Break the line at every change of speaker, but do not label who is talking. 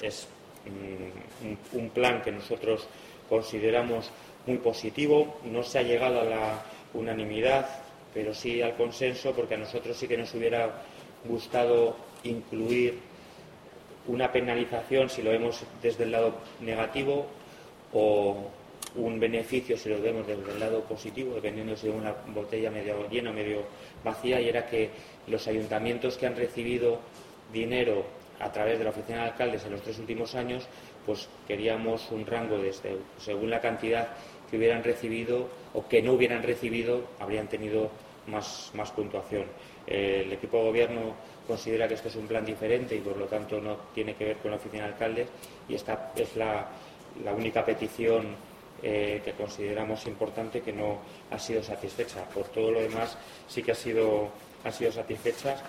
es un plan que nosotros consideramos muy positivo. No se ha llegado a la unanimidad, pero sí al consenso, porque a nosotros sí que nos hubiera gustado incluir una penalización si lo vemos desde el lado negativo o un beneficio si lo vemos desde el lado positivo, dependiendo si es una botella medio llena o medio vacía, y era que los ayuntamientos que han recibido dinero a través de la oficina de alcaldes en los 3 últimos años, pues queríamos un rango según la cantidad que hubieran recibido o que no hubieran recibido, habrían tenido más puntuación. El equipo de gobierno considera que esto es un plan diferente y por lo tanto no tiene que ver con la oficina de alcaldes, y esta es la única petición que consideramos importante que no ha sido satisfecha. Por todo lo demás sí que ha sido satisfecha,